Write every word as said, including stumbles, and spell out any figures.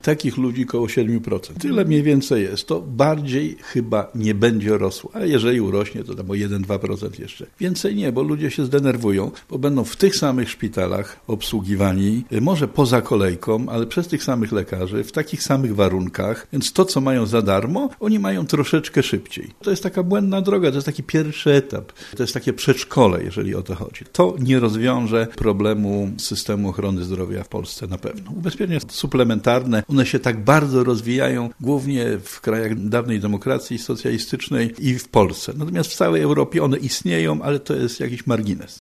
Takich ludzi koło siedem procent. Tyle mniej więcej jest. To bardziej chyba nie będzie rosło. A jeżeli urośnie, to tam o jeden do dwóch procent jeszcze. Więcej nie, bo ludzie się zdenerwują, bo będą w tych samych szpitalach obsługiwani, może poza kolejką, ale przez tych samych lekarzy, w takich samych warunkach. Więc to, co mają za darmo, oni mają troszeczkę szybciej. To jest taka błędna droga, to jest taki pierwszy etap. To jest takie przedszkole, jeżeli o to chodzi. To nie rozwiąże problemu systemu ochrony zdrowia w Polsce na pewno. Ubezpieczenia suplementarne, one się tak bardzo rozwijają, głównie w krajach dawnej demokracji socjalistycznej i w Polsce. Natomiast w całej Europie one istnieją, ale to jest jakiś margines.